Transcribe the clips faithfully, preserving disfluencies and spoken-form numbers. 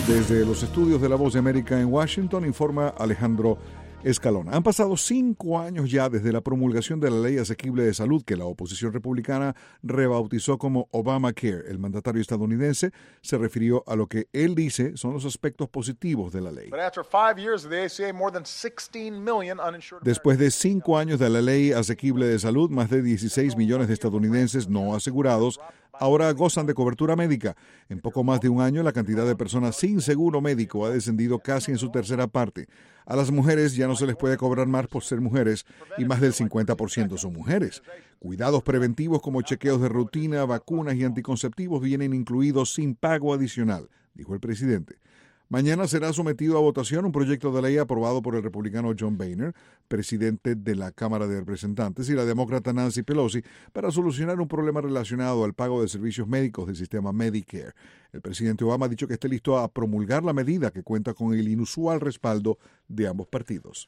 Desde los estudios de La Voz de América en Washington, informa Alejandro Escalona. Han pasado cinco años ya desde la promulgación de la Ley Asequible de Salud que la oposición republicana rebautizó como Obamacare. El mandatario estadounidense se refirió a lo que él dice son los aspectos positivos de la ley. Después de cinco años de la Ley Asequible de Salud, más de dieciséis millones de estadounidenses no asegurados ahora gozan de cobertura médica. En poco más de un año, la cantidad de personas sin seguro médico ha descendido casi en su tercera parte. A las mujeres ya no se les puede cobrar más por ser mujeres y más del cincuenta por ciento son mujeres. Cuidados preventivos como chequeos de rutina, vacunas y anticonceptivos vienen incluidos sin pago adicional, dijo el presidente. Mañana será sometido a votación un proyecto de ley aprobado por el republicano John Boehner, presidente de la Cámara de Representantes, y la demócrata Nancy Pelosi, para solucionar un problema relacionado al pago de servicios médicos del sistema Medicare. El presidente Obama ha dicho que esté listo a promulgar la medida, que cuenta con el inusual respaldo de ambos partidos.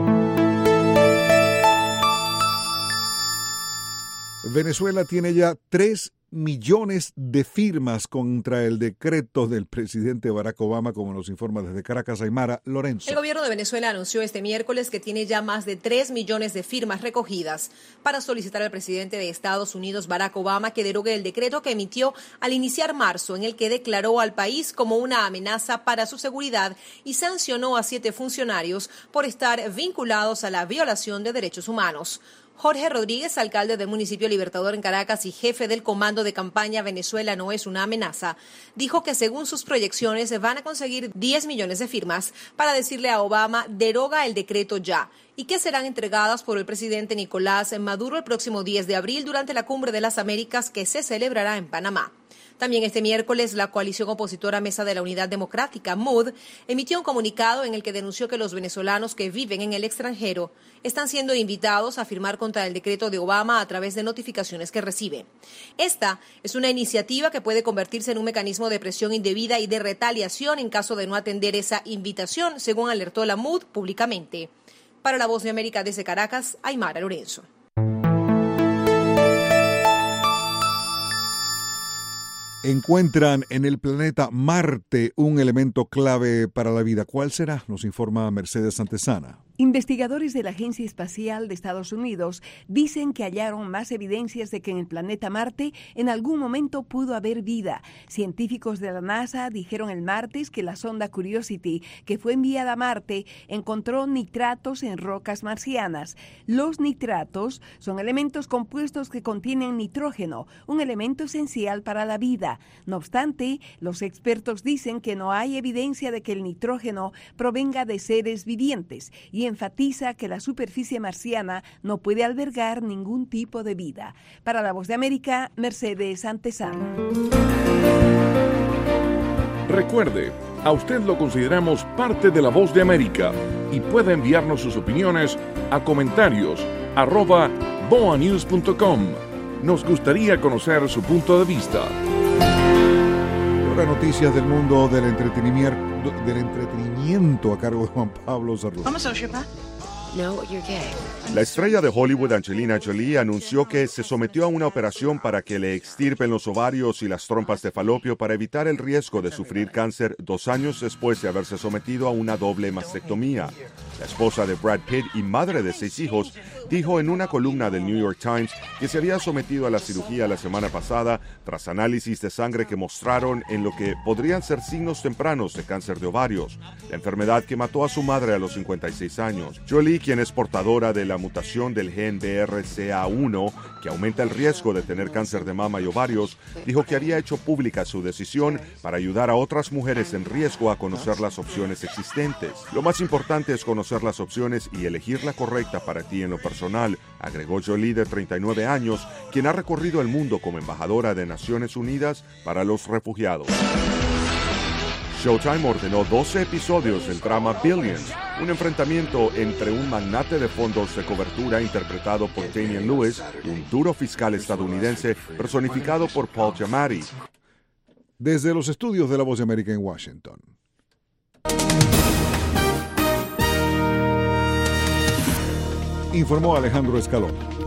Venezuela tiene ya tres millones de firmas contra el decreto del presidente Barack Obama, como nos informa desde Caracas Aymara Lorenzo. El gobierno de Venezuela anunció este miércoles que tiene ya más de tres millones de firmas recogidas para solicitar al presidente de Estados Unidos, Barack Obama, que derogue el decreto que emitió al iniciar marzo, en el que declaró al país como una amenaza para su seguridad y sancionó a siete funcionarios por estar vinculados a la violación de derechos humanos. Jorge Rodríguez, alcalde del municipio Libertador en Caracas y jefe del comando de campaña Venezuela no es una amenaza, dijo que según sus proyecciones van a conseguir diez millones de firmas para decirle a Obama deroga el decreto ya, y que serán entregadas por el presidente Nicolás Maduro el próximo diez de abril durante la Cumbre de las Américas que se celebrará en Panamá. También este miércoles, la coalición opositora Mesa de la Unidad Democrática, M U D, emitió un comunicado en el que denunció que los venezolanos que viven en el extranjero están siendo invitados a firmar contra el decreto de Obama a través de notificaciones que recibe. Esta es una iniciativa que puede convertirse en un mecanismo de presión indebida y de retaliación en caso de no atender esa invitación, según alertó la M U D públicamente. Para La Voz de América desde Caracas, Aymara Lorenzo. Encuentran en el planeta Marte un elemento clave para la vida. ¿Cuál será? Nos informa Mercedes Santesana. Investigadores de la Agencia Espacial de Estados Unidos dicen que hallaron más evidencias de que en el planeta Marte en algún momento pudo haber vida. Científicos de la NASA dijeron el martes que la sonda Curiosity, que fue enviada a Marte, encontró nitratos en rocas marcianas. Los nitratos son elementos compuestos que contienen nitrógeno, un elemento esencial para la vida. No obstante, los expertos dicen que no hay evidencia de que el nitrógeno provenga de seres vivientes y enfatiza que la superficie marciana no puede albergar ningún tipo de vida. Para La Voz de América, Mercedes Santesana. Recuerde, a usted lo consideramos parte de La Voz de América y puede enviarnos sus opiniones a comentarios arroba boanews punto com. Nos gustaría conocer su punto de vista. Ahora noticias del mundo del entretenimiento, del entretenimiento a cargo de Juan Pablo Zarruta. I'm a sociopath. No, you're gay. La estrella de Hollywood Angelina Jolie anunció que se sometió a una operación para que le extirpen los ovarios y las trompas de falopio para evitar el riesgo de sufrir cáncer dos años después de haberse sometido a una doble mastectomía. La esposa de Brad Pitt y madre de seis hijos dijo en una columna del New York Times que se había sometido a la cirugía la semana pasada tras análisis de sangre que mostraron en lo que podrían ser signos tempranos de cáncer de ovarios, la enfermedad que mató a su madre a los cincuenta y seis años. Jolie, quien es portadora de la mutación del gen B R C A uno, que aumenta el riesgo de tener cáncer de mama y ovarios, dijo que había hecho pública su decisión para ayudar a otras mujeres en riesgo a conocer las opciones existentes. Lo más importante es conocer las opciones y elegir la correcta para ti en lo personal, agregó Jolie, de treinta y nueve años, quien ha recorrido el mundo como embajadora de Naciones Unidas para los refugiados. Showtime ordenó doce episodios del drama Billions, un enfrentamiento entre un magnate de fondos de cobertura interpretado por Damian Lewis y un duro fiscal estadounidense personificado por Paul Giamatti. Desde los estudios de La Voz de América en Washington. Informó Alejandro Escalona.